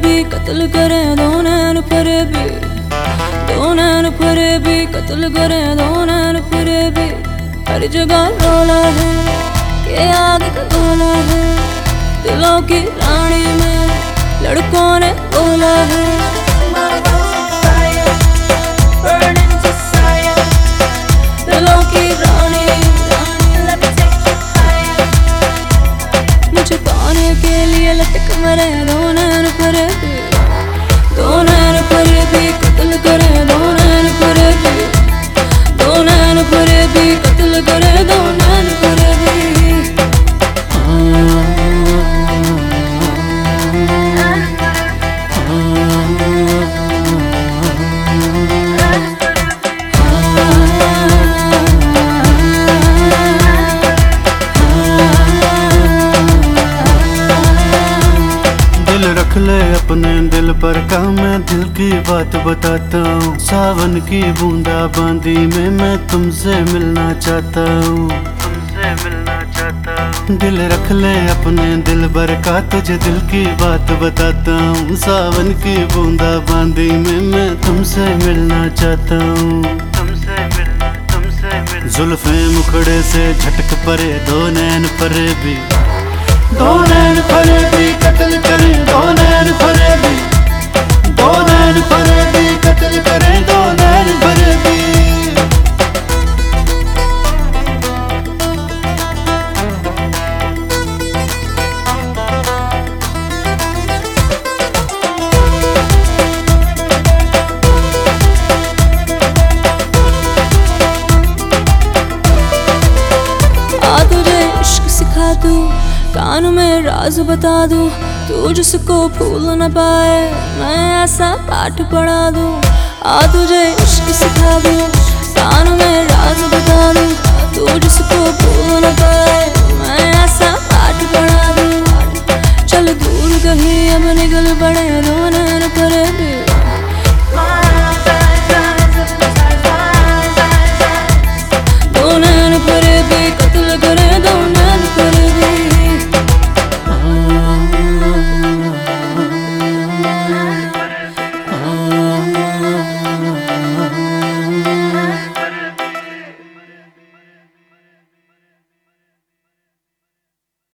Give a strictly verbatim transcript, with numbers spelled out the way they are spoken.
भी कत्ल करे दो नैन फरेबी, दो नैन फरेबी कत्ल करे दो नैन फरेबी। हर जगह रोला है कि आग का गोला है, दिलों की रानी में लड़कों ने बोला है। दिलों की रानी मुझे पाने के लिए लटक मरे दो नैन फरेबी, दो नैन फरेबी कत्ल करे दो नैन फरेबी, दो नैन फरेबी कत्ल करे दो नैन फरेबी। रख ले अपने दिल पर का मैं दिल की बात बताता हूँ। सावन की बूंदा बांदी में मैं तुमसे मिलना चाहता हूँ, तुमसे मिलना चाहता हूँ। दिल रख ले अपने दिल भर का तुझे दिल की बात बताता हूँ। सावन की बूंदा बांदी में मैं तुमसे मिलना चाहता हूँ, तुमसे मिलना तुमसे मिलना। जुल्फे मुखड़े से झटक परे दो नैन फरेबी, दो नैन फरेबी कत्ल करे दो नैन फरेबी, दो नैन फरेबी कत्ल करे दो नैन फरेबी। आ तुझे इश्क सिखा दूं, कान में राज बता दूं, तू जिसको भूल न पाए मैं ऐसा पाठ पढ़ा दूं। आ तुझे इश्क सिखा दूं, कान में राज बता दूं, तू जिसको भूल न पाए मैं ऐसा पाठ पढ़ा दूं। चल दूर कहीं अब निकल पड़े दो